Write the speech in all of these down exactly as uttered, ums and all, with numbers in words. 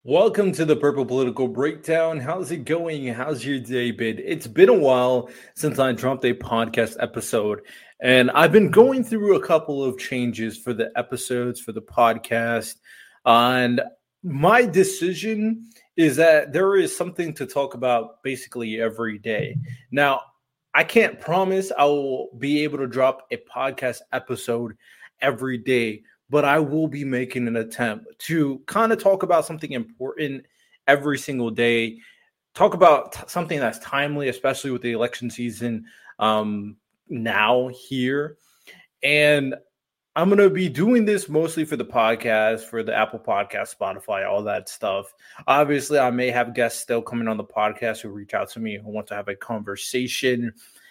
Welcome to the Purple Political Breakdown. How's it going? How's your day been? It's been a while since I dropped a podcast episode, and I've been going through a couple of changes for the episodes for the podcast. And my decision is that there is something to talk about basically every day. Now, I can't promise I will be able to drop a podcast episode every day, but I will be making an attempt to kind of talk about something important every single day, talk about t- something that's timely, especially with the election season um, now here. And I'm going to be doing this mostly for the podcast, for the Apple Podcast, Spotify, all that stuff. Obviously, I may have guests still coming on the podcast who reach out to me who want to have a conversation.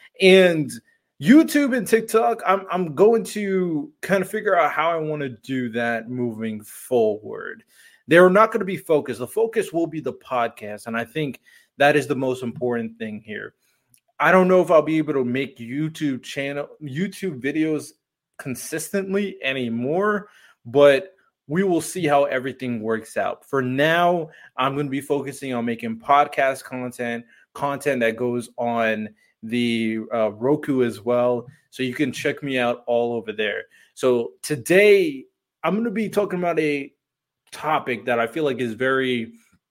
And YouTube and TikTok, I'm I'm going to kind of figure out how I want to do that moving forward. They're not going to be focused. The focus will be the podcast, and I think that is the most important thing here. I don't know if I'll be able to make YouTube channel YouTube videos consistently anymore, but we will see how everything works out. For now, I'm going to be focusing on making podcast content, content that goes on the uh, Roku as well. So you can check me out all over there. So today I'm going to be talking about a topic that I feel like is very,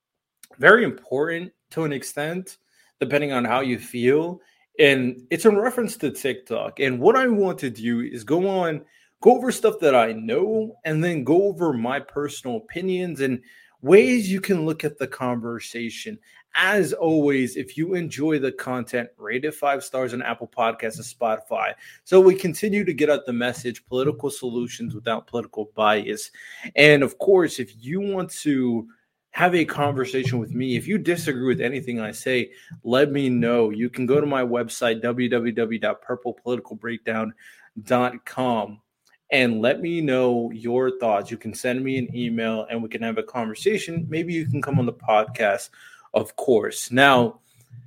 very important to an extent, depending on how you feel. And it's in reference to TikTok. And what I want to do is go on, go over stuff that I know, and then go over my personal opinions and ways you can look at the conversation. As always, if you enjoy the content, rate it five stars on Apple Podcasts and Spotify. So we continue to get out the message, political solutions without political bias. And of course, if you want to have a conversation with me, if you disagree with anything I say, let me know. You can go to my website, w w w dot purple political breakdown dot com. And let me know your thoughts. You can send me an email and we can have a conversation. Maybe you can come on the podcast, of course. Now,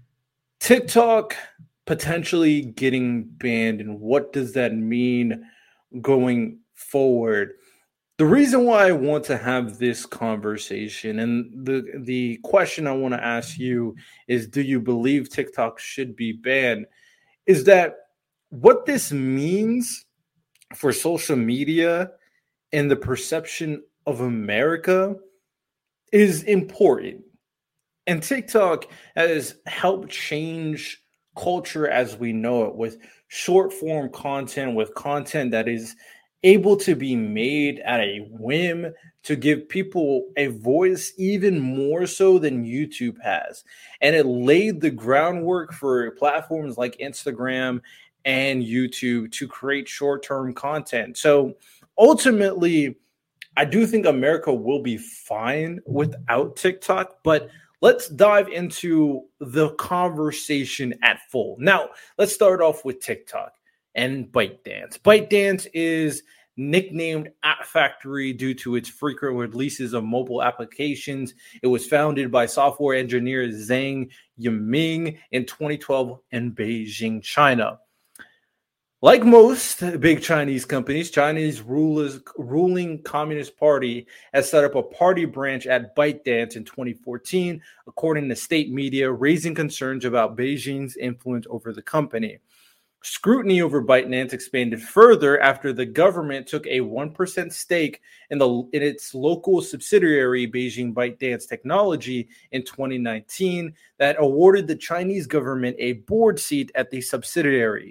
TikTok potentially getting banned, and what does that mean going forward? The reason why I want to have this conversation, and the, the question I want to ask you is, do you believe TikTok should be banned? Is that what this means for social media and the perception of America is important. And TikTok has helped change culture as we know it, with short form content, with content that is able to be made at a whim to give people a voice, even more so than YouTube has. And it laid the groundwork for platforms like Instagram and YouTube to create short-term content. So ultimately, I do think America will be fine without TikTok, but let's dive into the conversation at full. Now, let's start off with TikTok and ByteDance. ByteDance is nicknamed App Factory due to its frequent releases of mobile applications. It was founded by software engineer Zhang Yiming in twenty twelve in Beijing, China. Like most big Chinese companies, Chinese rulers, ruling Communist Party has set up a party branch at ByteDance in twenty fourteen, according to state media, raising concerns about Beijing's influence over the company. Scrutiny over ByteDance expanded further after the government took a one percent stake in, the, in its local subsidiary, Beijing ByteDance Technology, in twenty nineteen, that awarded the Chinese government a board seat at the subsidiary.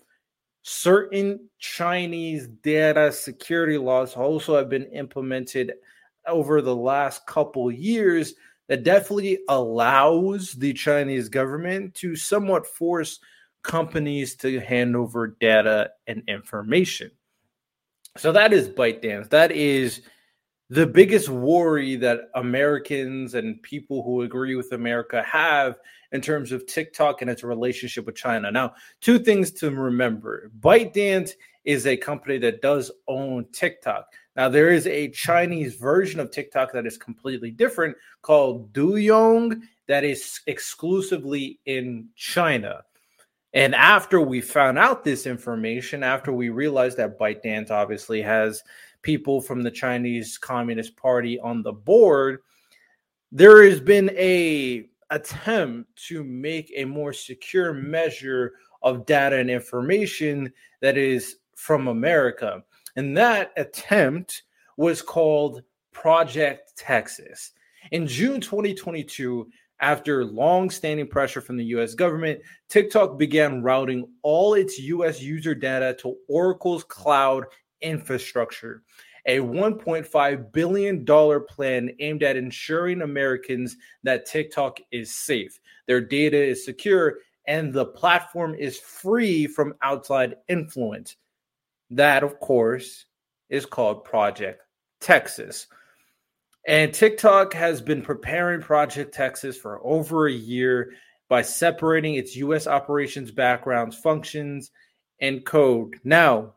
Certain Chinese data security laws also have been implemented over the last couple years that definitely allows the Chinese government to somewhat force companies to hand over data and information. So that is ByteDance. That is the biggest worry that Americans and people who agree with America have in terms of TikTok and its relationship with China. Now, two things to remember. ByteDance is a company that does own TikTok. Now, there is a Chinese version of TikTok that is completely different called Douyin that is exclusively in China. And after we found out this information, after we realized that ByteDance obviously has people from the Chinese Communist Party on the board, there has been a attempt to make a more secure measure of data and information that is from America. And that attempt was called Project Texas. In June twenty twenty-two, after long-standing pressure from the U S government, TikTok began routing all its U S user data to Oracle's cloud infrastructure, a one point five billion dollars plan aimed at ensuring Americans that TikTok is safe, their data is secure, and the platform is free from outside influence. That, of course, is called Project Texas. And TikTok has been preparing Project Texas for over a year by separating its U S operations backgrounds, functions, and code. Now,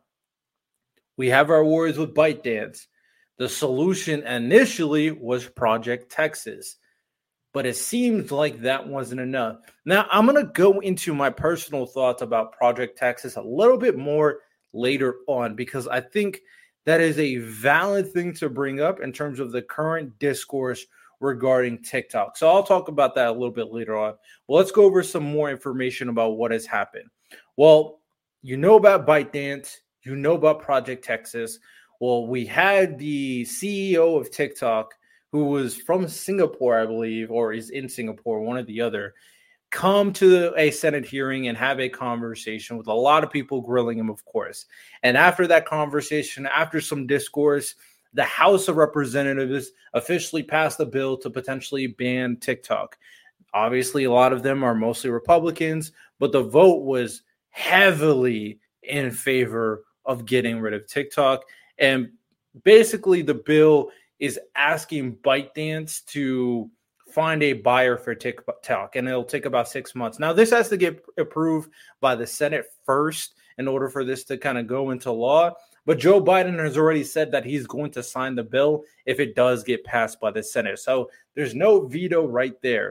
we have our worries with ByteDance. The solution initially was Project Texas, but it seems like that wasn't enough. Now, I'm going to go into my personal thoughts about Project Texas a little bit more later on, because I think that is a valid thing to bring up in terms of the current discourse regarding TikTok. So I'll talk about that a little bit later on. Well, let's go over some more information about what has happened. Well, you know about ByteDance, you know about Project Texas. Well, we had the C E O of TikTok, who was from Singapore, I believe, or is in Singapore, one or the other, come to a Senate hearing and have a conversation with a lot of people grilling him, of course. And after that conversation, after some discourse, the House of Representatives officially passed a bill to potentially ban TikTok. Obviously, a lot of them are mostly Republicans, but the vote was heavily in favor of getting rid of TikTok. And basically, the bill is asking ByteDance to find a buyer for TikTok, and it'll take about six months. Now, this has to get approved by the Senate first in order for this to kind of go into law. But Joe Biden has already said that he's going to sign the bill if it does get passed by the Senate. So there's no veto right there.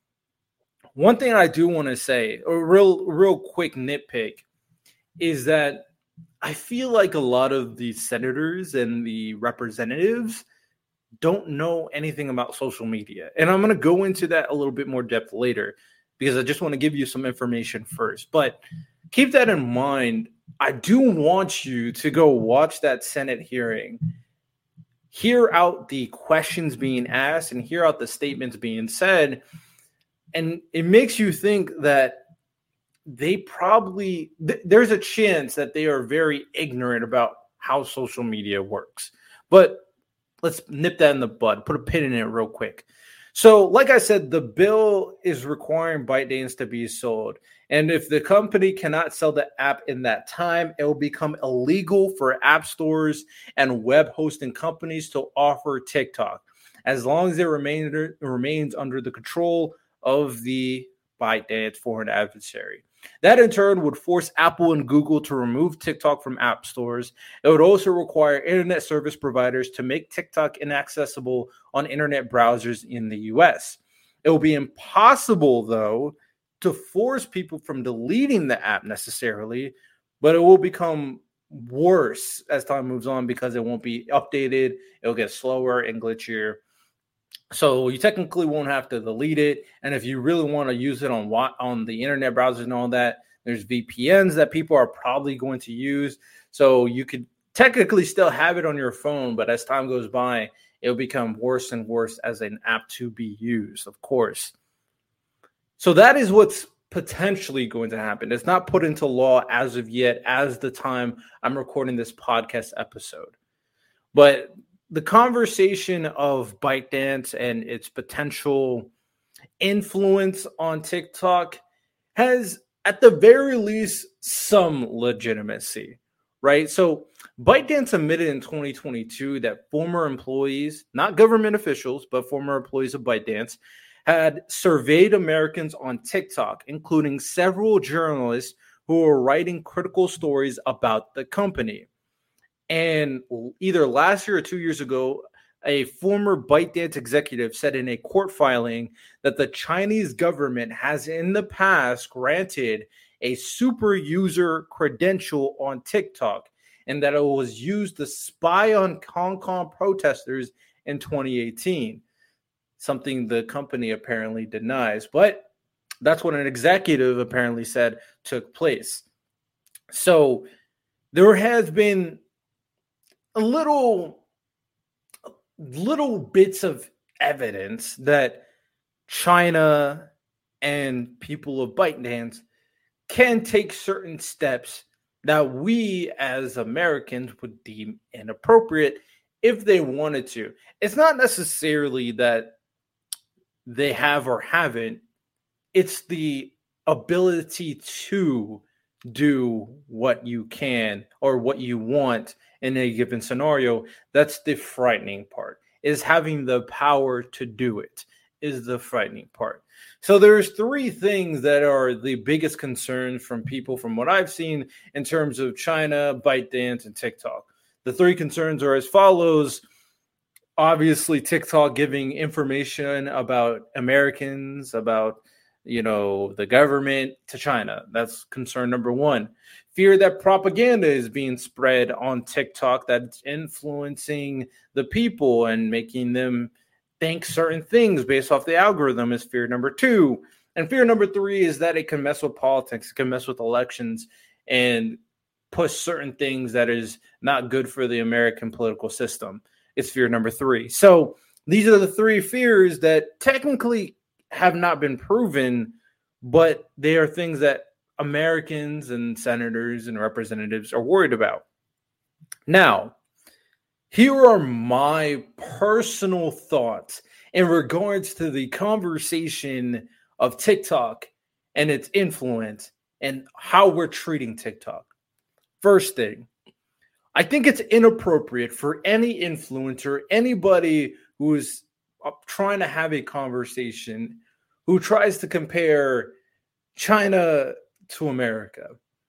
One thing I do want to say, a real, real quick nitpick, is that I feel like a lot of the senators and the representatives don't know anything about social media. And I'm going to go into that a little bit more depth later, because I just want to give you some information first. But keep that in mind. I do want you to go watch that Senate hearing, hear out the questions being asked, and hear out the statements being said. And it makes you think that they probably, th- there's a chance that they are very ignorant about how social media works. But let's nip that in the bud, put a pin in it real quick. So, like I said, the bill is requiring ByteDance to be sold. And if the company cannot sell the app in that time, it will become illegal for app stores and web hosting companies to offer TikTok, as long as it remain, remains under the control of the ByteDance foreign adversary. That in turn would force Apple and Google to remove TikTok from app stores. It would also require internet service providers to make TikTok inaccessible on internet browsers in the U S. It will be impossible, though, to force people from deleting the app necessarily, but it will become worse as time moves on because it won't be updated. It'll get slower and glitchier. So you technically won't have to delete it. And if you really want to use it on what on the internet browsers and all that, there's V P Ns that people are probably going to use. So you could technically still have it on your phone, but as time goes by, it'll become worse and worse as an app to be used, of course. So that is what's potentially going to happen. It's not put into law as of yet, as the time I'm recording this podcast episode. But the conversation of ByteDance and its potential influence on TikTok has, at the very least, some legitimacy, right? So ByteDance admitted in twenty twenty-two that former employees, not government officials, but former employees of ByteDance, had surveyed Americans on TikTok, including several journalists who were writing critical stories about the company. And either last year or two years ago, a former ByteDance executive said in a court filing that the Chinese government has in the past granted a super user credential on TikTok, and that it was used to spy on Hong Kong protesters in twenty eighteen. something the company apparently denies. But that's what an executive apparently said took place. So there has been a little, little bits of evidence that China and people of ByteDance can take certain steps that we as Americans would deem inappropriate if they wanted to. It's not necessarily that they have or haven't. It's the ability to do what you can or what you want in a given scenario. That's the frightening part, is having the power to do it is the frightening part. So there's three things that are the biggest concerns from people from what I've seen in terms of China, ByteDance, and TikTok. The three concerns are as follows. Obviously, TikTok giving information about Americans, about, you know, the government to China. That's concern number one. Fear that propaganda is being spread on TikTok that's influencing the people and making them think certain things based off the algorithm is fear number two. And fear number three is that it can mess with politics, it can mess with elections and push certain things that is not good for the American political system. It's fear number three. So these are the three fears that technically have not been proven, but they are things that Americans and senators and representatives are worried about. Now, here are my personal thoughts in regards to the conversation of TikTok and its influence and how we're treating TikTok. First thing, I think it's inappropriate for any influencer, anybody who is trying to have a conversation, who tries to compare China to America.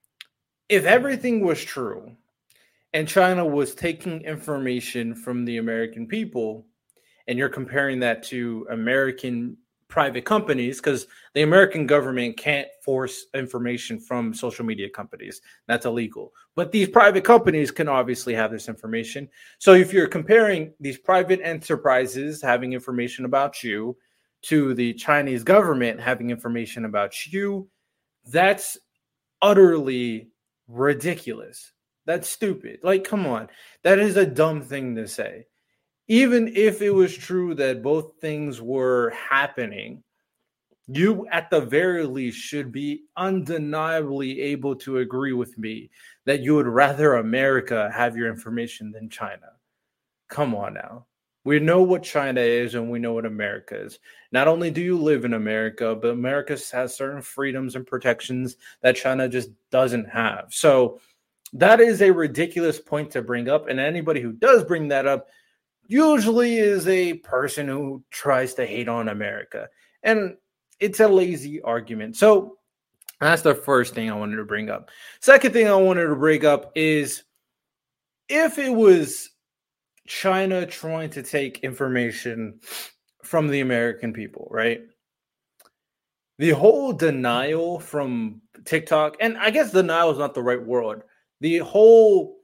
If everything was true, and China was taking information from the American people, and you're comparing that to American private companies, because the American government can't force information from social media companies. That's illegal. But these private companies can obviously have this information. So if you're comparing these private enterprises having information about you to the Chinese government having information about you, that's utterly ridiculous. That's stupid. Like, come on. That is a dumb thing to say. Even if it was true that both things were happening, you at the very least should be undeniably able to agree with me that you would rather America have your information than China. Come on now. We know what China is and we know what America is. Not only do you live in America, but America has certain freedoms and protections that China just doesn't have. So that is a ridiculous point to bring up. And anybody who does bring that up usually is a person who tries to hate on America. And it's a lazy argument. So that's the first thing I wanted to bring up. Second thing I wanted to bring up is if it was China trying to take information from the American people, right? The whole denial from TikTok, and I guess denial is not the right word. The whole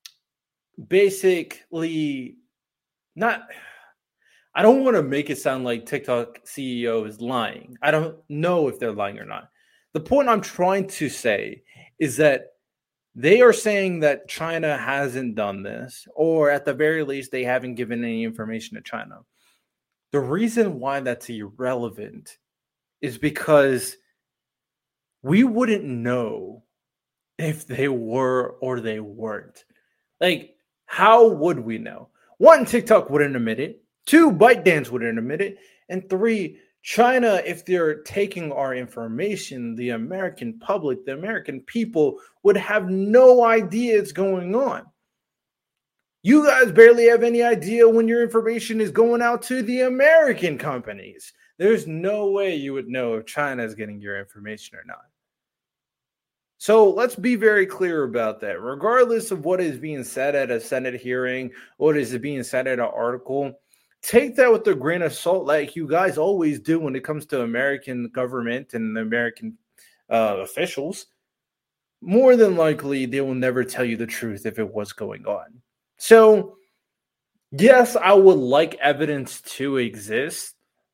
basically not, I don't want to make it sound like TikTok C E O is lying. I don't know if they're lying or not. The point I'm trying to say is that they are saying that China hasn't done this, or at the very least, they haven't given any information to China. The reason why that's irrelevant is because we wouldn't know if they were or they weren't. Like, how would we know? One, TikTok wouldn't admit it. Two, ByteDance wouldn't admit it. And three, China, if they're taking our information, the American public, the American people would have no idea it's going on. You guys barely have any idea when your information is going out to the American companies. There's no way you would know if China is getting your information or not. So let's be very clear about that. Regardless of what is being said at a Senate hearing, what is being said at an article, take that with a grain of salt, like you guys always do when it comes to American government and American uh, officials. More than likely, they will never tell you the truth if it was going on. So, yes, I would like evidence to exist,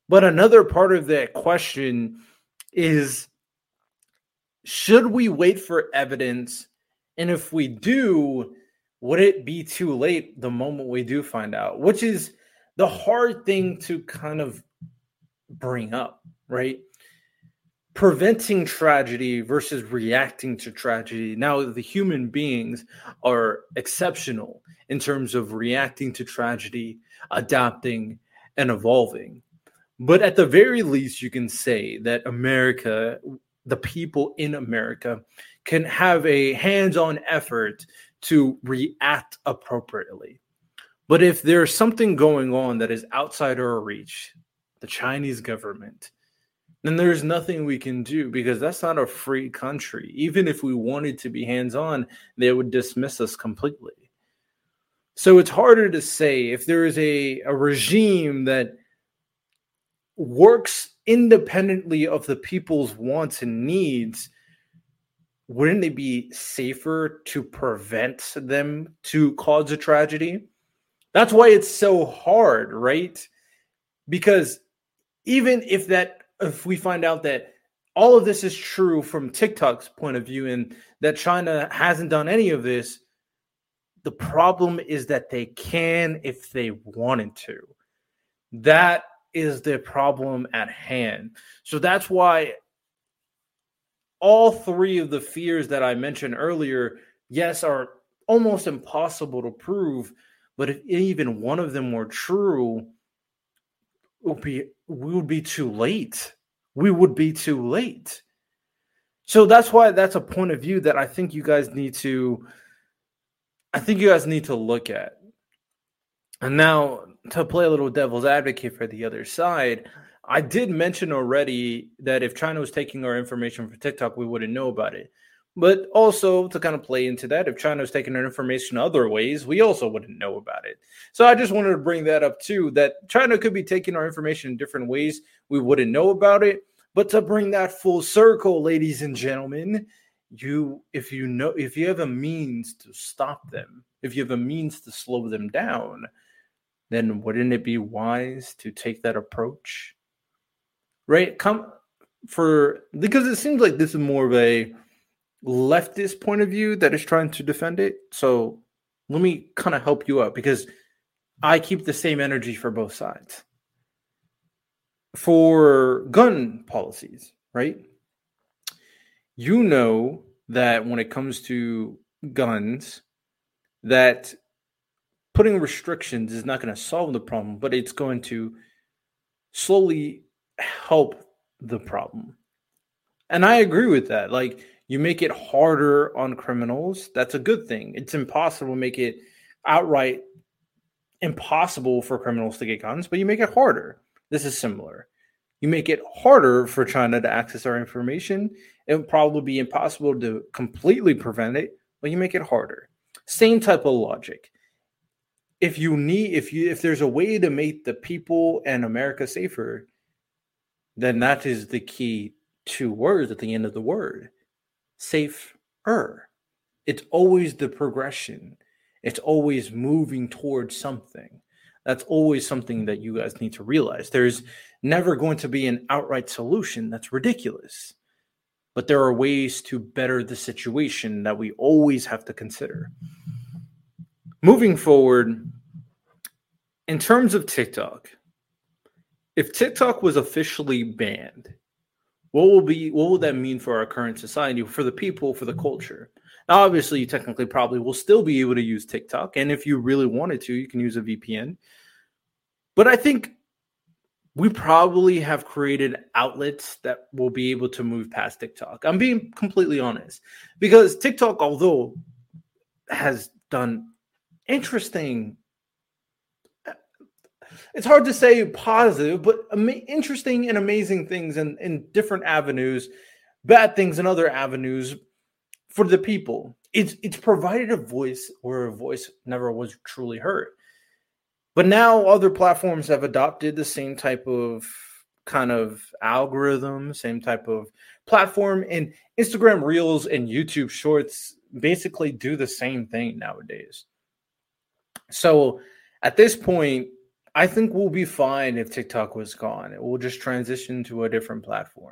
But another part of that question is, should we wait for evidence? And if we do, would it be too late the moment we do find out? Which is the hard thing to kind of bring up, right? Preventing tragedy versus reacting to tragedy. Now, the human beings are exceptional in terms of reacting to tragedy, adapting, and evolving. But at the very least, you can say that America, the people in America, can have a hands-on effort to react appropriately. But if there's something going on that is outside our reach, the Chinese government, then there's nothing we can do, because that's not a free country. Even if we wanted to be hands-on, they would dismiss us completely. So it's harder to say if there is a, a regime that works independently of the people's wants and needs, wouldn't it be safer to prevent them to cause a tragedy? That's why it's so hard, right? Because even if that, if we find out that all of this is true from TikTok's point of view and that China hasn't done any of this, the problem is that they can if they wanted to. That is the problem at hand. So that's why all three of the fears that I mentioned earlier, yes, are almost impossible to prove. But if even one of them were true, it would be, we would be too late. We would be too late. So that's why that's a point of view that I think you guys need to, I think you guys need to look at. And now, to play a little devil's advocate for the other side, I did mention already that if China was taking our information for TikTok, we wouldn't know about it. But also, to kind of play into that, if China was taking our information other ways, we also wouldn't know about it. So I just wanted to bring that up too, that China could be taking our information in different ways. We wouldn't know about it. But to bring that full circle, ladies and gentlemen, you, if you know, if you have a means to stop them, if you have a means to slow them down, then wouldn't it be wise to take that approach? Right? Come for, because it seems like this is more of a leftist point of view that is trying to defend it. So let me kind of help you out, because I keep the same energy for both sides. For gun policies, right? You know that when it comes to guns, that putting restrictions is not going to solve the problem, but it's going to slowly help the problem. And I agree with that. Like, you make it harder on criminals, that's a good thing. It's impossible to make it outright impossible for criminals to get guns, but you make it harder. This is similar. You make it harder for China to access our information. It would probably be impossible to completely prevent it, but you make it harder. Same type of logic. If you need, if you, if there's a way to make the people and America safer, then that is the key two words at the end of the word. Safer. It's always the progression. It's always moving towards something. That's always something that you guys need to realize. There's never going to be an outright solution. That's ridiculous. But there are ways to better the situation that we always have to consider. Moving forward, in terms of TikTok, if TikTok was officially banned, what will be what will that mean for our current society, for the people, for the culture? Now, obviously, you technically probably will still be able to use TikTok, and if you really wanted to, you can use a V P N. But I think we probably have created outlets that will be able to move past TikTok. I'm being completely honest, because TikTok, although has done interesting, it's hard to say positive, but ama- interesting and amazing things in, in different avenues, bad things in other avenues for the people. It's it's provided a voice where a voice never was truly heard. But now other platforms have adopted the same type of kind of algorithm, same type of platform, and Instagram Reels and YouTube Shorts basically do the same thing nowadays. So at this point, I think we'll be fine if TikTok was gone. It will just transition to a different platform.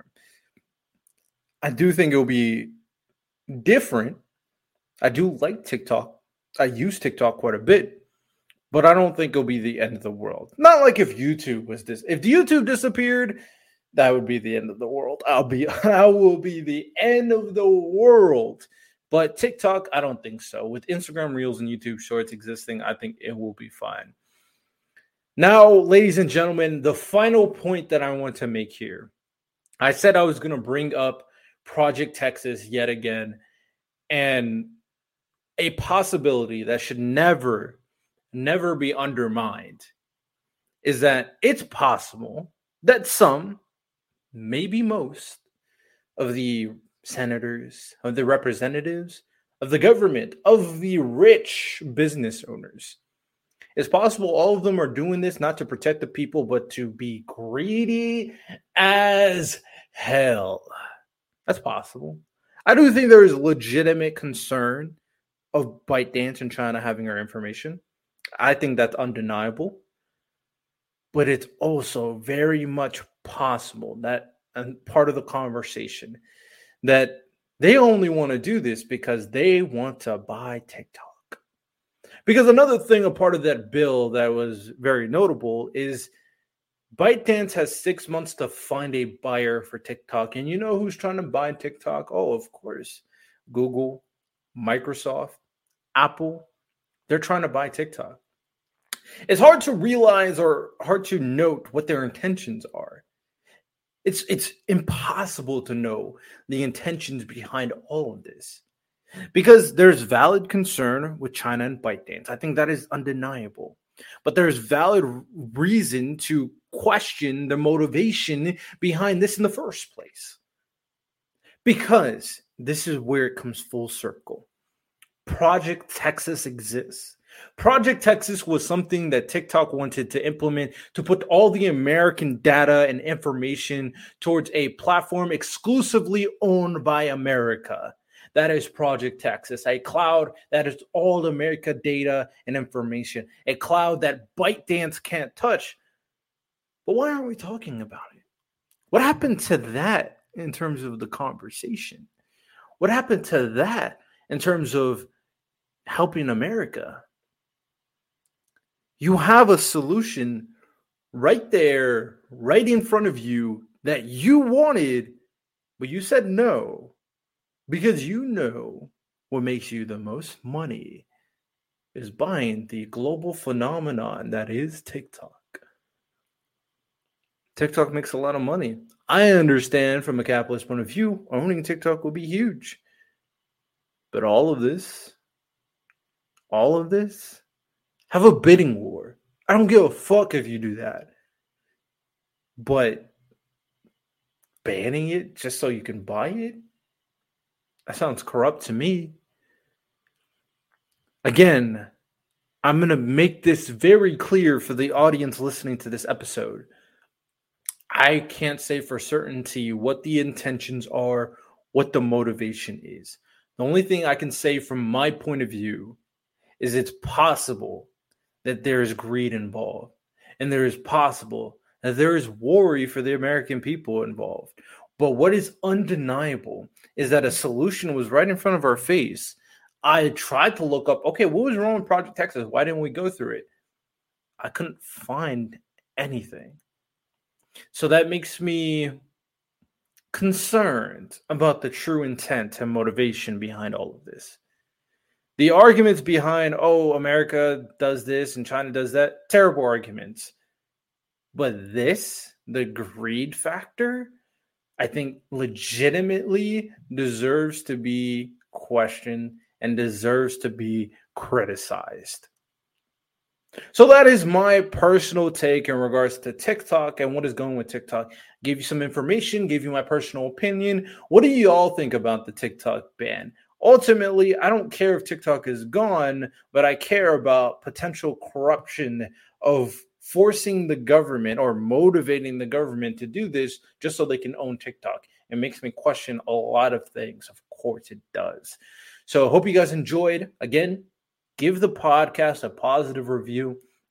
I do think it'll be different. I do like TikTok. I use TikTok quite a bit, but I don't think it'll be the end of the world. Not like if YouTube was this. If YouTube disappeared, that would be the end of the world. I'll be, I will be the end of the world. But TikTok, I don't think so. With Instagram Reels and YouTube Shorts existing, I think it will be fine. Now, ladies and gentlemen, the final point that I want to make here. I said I was going to bring up Project Texas yet again, and a possibility that should never, never be undermined is that it's possible that some, maybe most, of the senators, of the representatives, of the government, of the rich business owners, it's possible all of them are doing this not to protect the people, but to be greedy as hell. That's possible. I do think there is legitimate concern of ByteDance and China having our information. I think that's undeniable. But it's also very much possible that, and part of the conversation, that they only want to do this because they want to buy TikTok. Because another thing, a part of that bill that was very notable is ByteDance has six months to find a buyer for TikTok. And you know who's trying to buy TikTok? Oh, of course, Google, Microsoft, Apple. They're trying to buy TikTok. It's hard to realize or hard to note what their intentions are. It's, it's impossible to know the intentions behind all of this. Because there's valid concern with China and ByteDance. I think that is undeniable. But there's valid reason to question the motivation behind this in the first place. Because this is where it comes full circle. Project Texas exists. Project Texas was something that TikTok wanted to implement to put all the American data and information towards a platform exclusively owned by America. That is Project Texas, a cloud that is all America data and information, a cloud that ByteDance can't touch. But why aren't we talking about it? What happened to that in terms of the conversation? What happened to that in terms of helping America? You have a solution right there, right in front of you that you wanted, but you said no. Because you know what makes you the most money is buying the global phenomenon that is TikTok. TikTok makes a lot of money. I understand from a capitalist point of view, owning TikTok will be huge. But all of this, all of this, have a bidding war. I don't give a fuck if you do that. But banning it just so you can buy it? That sounds corrupt to me. Again, I'm going to make this very clear for the audience listening to this episode. I can't say for certainty what the intentions are, what the motivation is. The only thing I can say from my point of view is it's possible that there is greed involved. And there is possible that there is worry for the American people involved. But what is undeniable is that a solution was right in front of our face. I tried to look up, okay, what was wrong with Project Texas? Why didn't we go through it? I couldn't find anything. So that makes me concerned about the true intent and motivation behind all of this. The arguments behind, oh, America does this and China does that, terrible arguments. But this, the greed factor, I think legitimately deserves to be questioned and deserves to be criticized. So that is my personal take in regards to TikTok and what is going with TikTok. Give you some information, give you my personal opinion. What do you all think about the TikTok ban? Ultimately, I don't care if TikTok is gone, but I care about potential corruption of forcing the government or motivating the government to do this just so they can own TikTok. It makes me question a lot of things. Of course it does. So I hope you guys enjoyed. Again, give the podcast a positive review.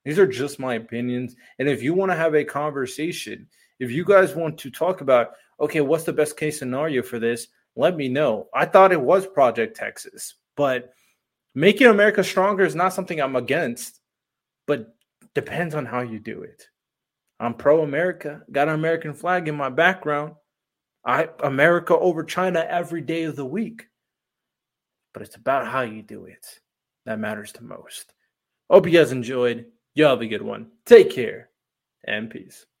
These are just my opinions. And if you want to have a conversation, if you guys want to talk about, okay, what's the best case scenario for this? Let me know. I thought it was Project Texas, but making America stronger is not something I'm against, but depends on how you do it. I'm pro-America, got an American flag in my background. I America over China every day of the week. But it's about how you do it that matters the most. Hope you guys enjoyed. You have a good one. Take care and peace.